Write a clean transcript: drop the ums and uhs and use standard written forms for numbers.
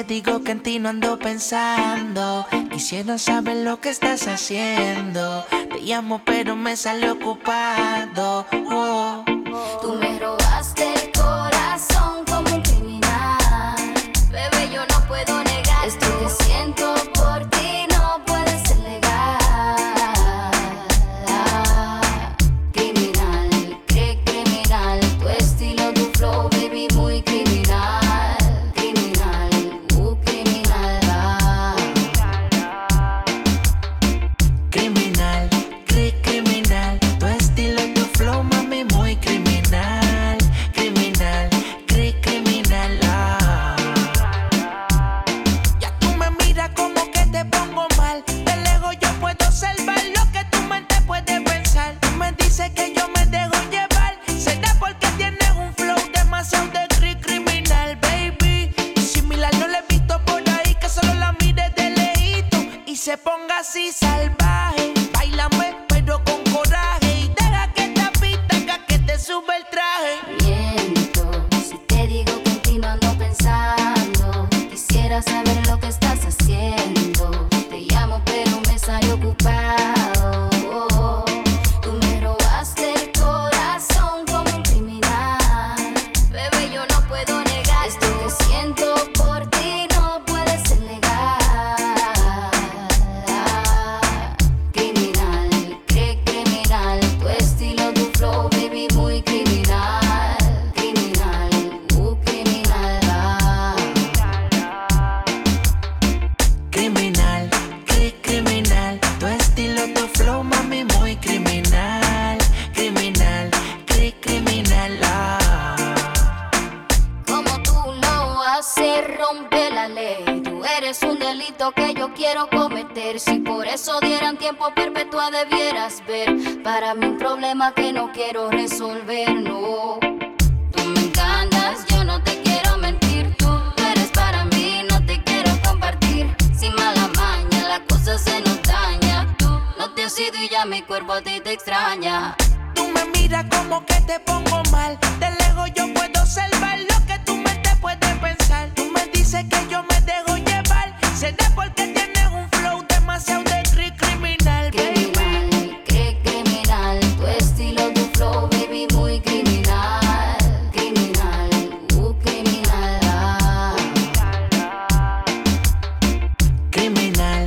digo que en ti no ando pensando. Quisiera saber lo que estás haciendo. Te llamo pero me sale ocupado. Oh. Tú me robaste el corazón como un criminal. Bebé, yo no puedo negar. Esto que siento por ti no puede ser legal. Criminal, criminal. Tu estilo, tu flow, baby, muy criminal. Criminal, criminal. Criminal, criminal. Tu estilo, tu flow, mami, muy criminal. Criminal, criminal. Ya tú me miras como que te pongo mal. De lejos yo puedo observar lo que tu mente puede pensar. Tú me dices que yo me dejo llevar. Será porque tienes un flow demasiado de criminal, baby. Similar no le he visto por ahí, que solo la mire de lejito y se ponga así salvaje. Báilame pero con coraje y deja que esta pista haga que te sube el traje. Miento si te digo que en ti no ando pensando. Quisiera saber lo que estás haciendo. Te llamo pero me sale ocupado. Tú me robaste el corazón como un criminal. Bebé, yo no puedo negar. Esto que siento por ti no puede ser legal. Criminal, criminal. Tu estilo, tu flow, baby, muy criminal. Criminal, criminal. Criminal, criminal. Tu estilo, tu flow, mami, muy criminal. Criminal, criminal. Como tú lo haces, rompe la ley. Tú eres un delito que yo quiero cometer. Si por eso dieran tiempo perpetua debieras ver. Para mí un problema que no quiero resolver, no. Tú me encantas, yo no te quiero mentir. Tú eres para mí, no te quiero compartir. Sin mala maña, la cosa se nos daña. Tú no te has ido y ya mi cuerpo a ti te extraña. Tú me miras como que te pongo mal. De lejos yo puedo observar lo que tu mente puede pensar. Tú me dices que yo me dejo llevar. Será porque tienes un flow demasiado de criminal, baby. Criminal, criminal. Tu estilo, tu flow, baby, muy criminal. Criminal, criminal. Criminal.